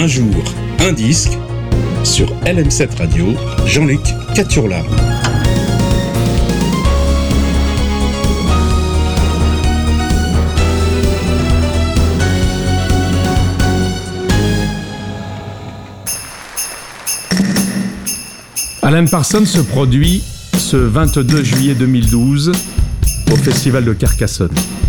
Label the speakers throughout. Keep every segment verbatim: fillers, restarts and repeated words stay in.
Speaker 1: Un jour, un disque, sur L M sept Radio, Jean-Luc Caturla.
Speaker 2: Alan Parsons se produit ce vingt-deux juillet deux mille douze au Festival de Carcassonne.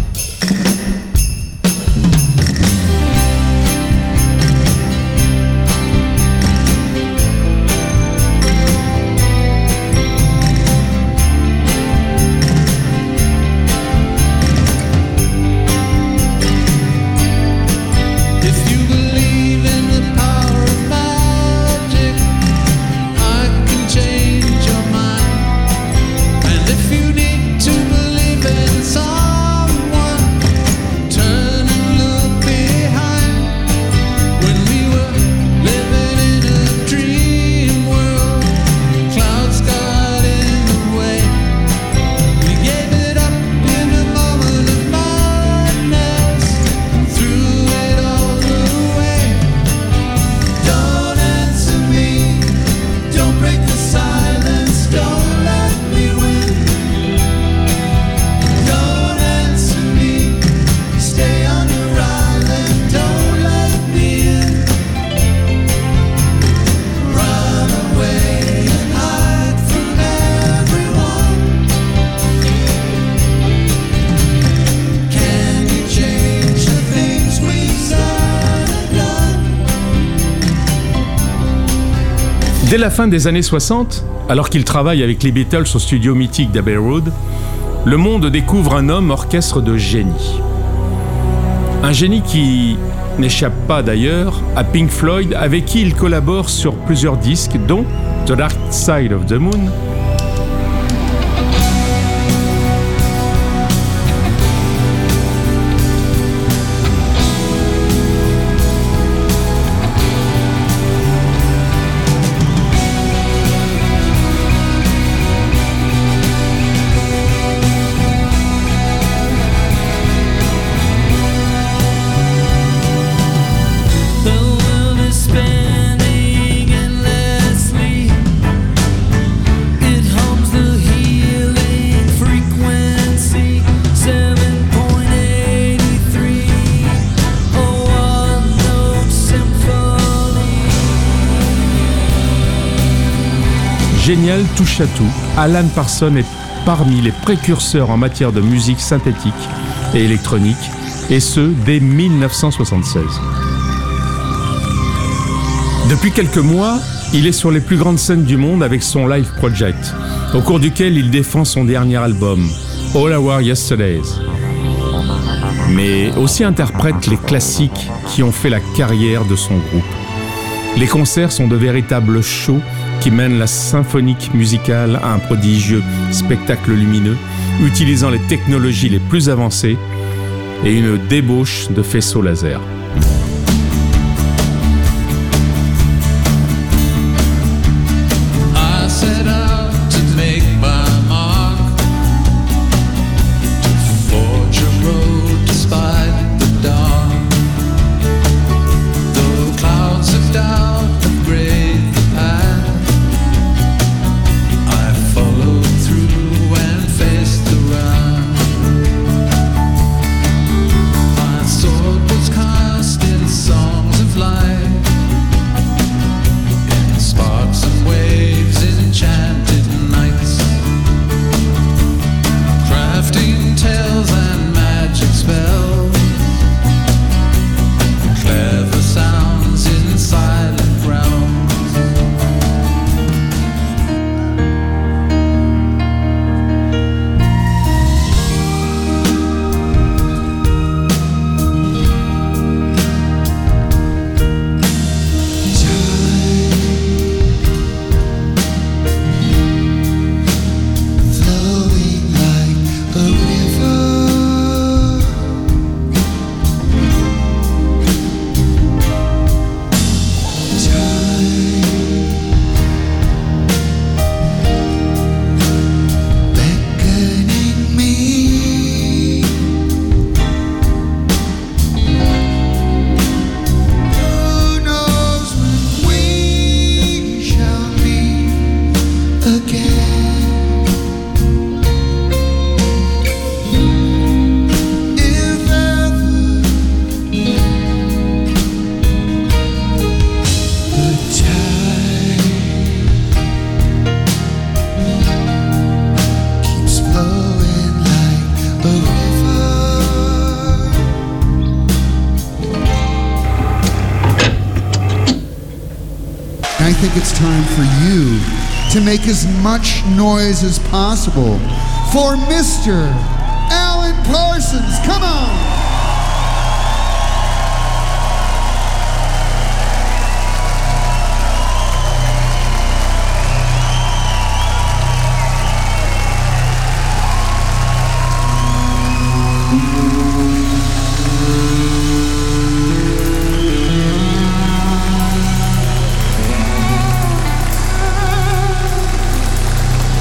Speaker 2: Dès la fin des années soixante, alors qu'il travaille avec les Beatles au studio mythique d'Abbey Road, le monde découvre un homme orchestre de génie. Un génie qui n'échappe pas d'ailleurs à Pink Floyd, avec qui il collabore sur plusieurs disques, dont The Dark Side of the Moon, génial touche à tout, Alan Parsons est parmi les précurseurs en matière de musique synthétique et électronique, et ce, dès mille neuf cent soixante-seize. Depuis quelques mois, il est sur les plus grandes scènes du monde avec son Live Project, au cours duquel il défend son dernier album, All Our Yesterdays. Mais aussi interprète les classiques qui ont fait la carrière de son groupe. Les concerts sont de véritables shows qui mène la symphonique musicale à un prodigieux spectacle lumineux, utilisant les technologies les plus avancées et une débauche de faisceaux laser.
Speaker 3: Cast it think it's time for you to make as much noise as possible for Mister Alan Parsons. Come on!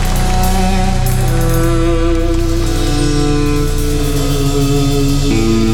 Speaker 4: Thank you.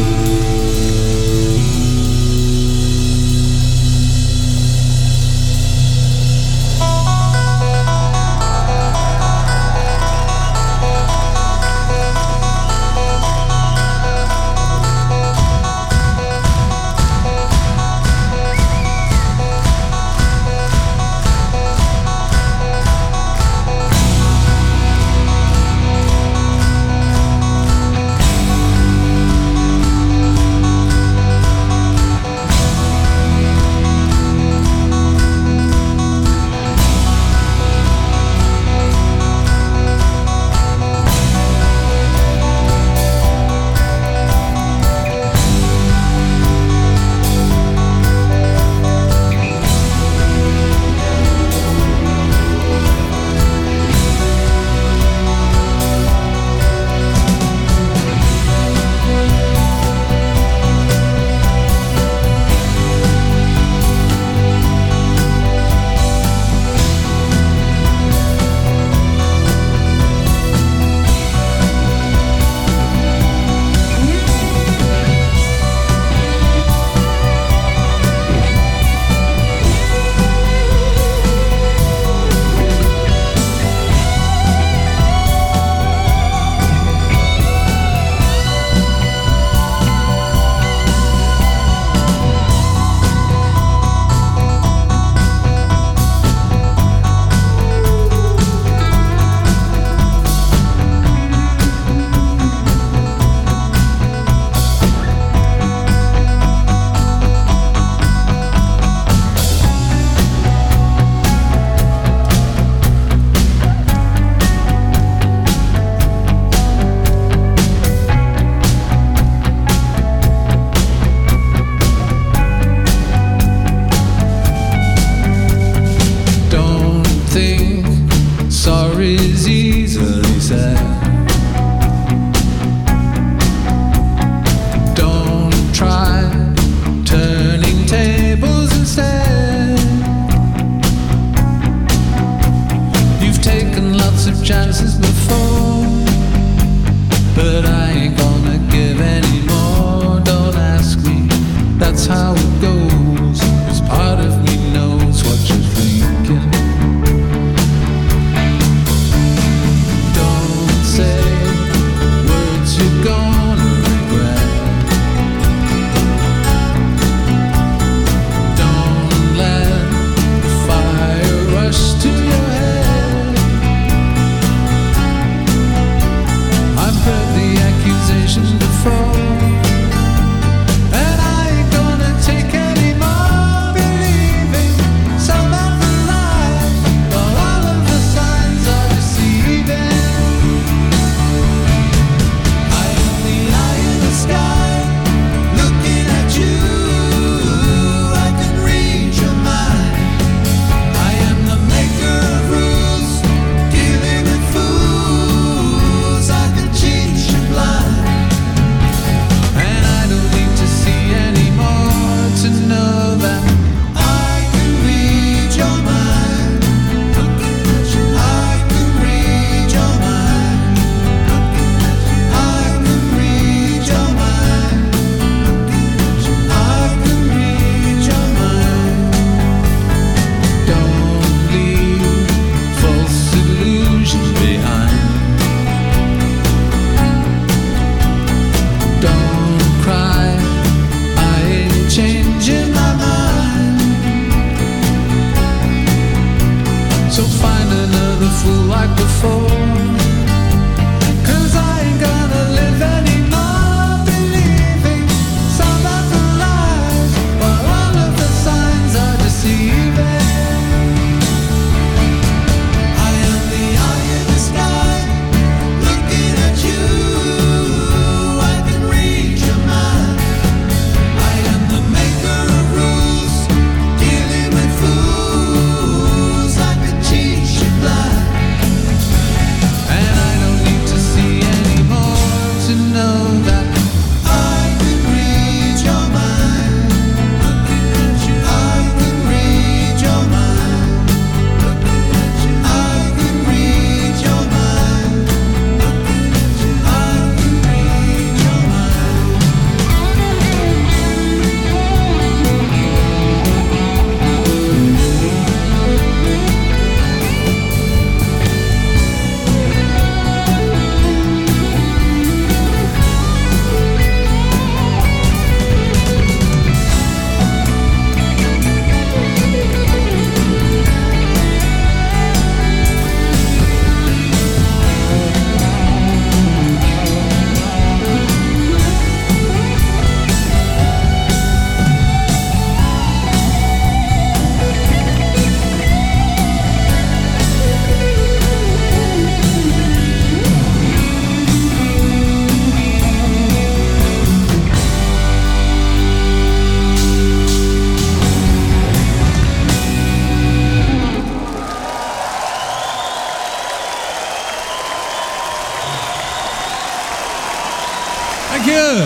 Speaker 2: Thank you.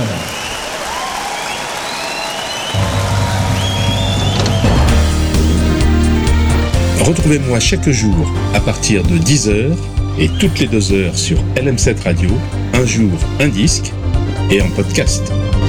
Speaker 1: Retrouvez-moi chaque jour à partir de dix heures et toutes les deux heures sur L M sept Radio, un jour, un disque et en podcast.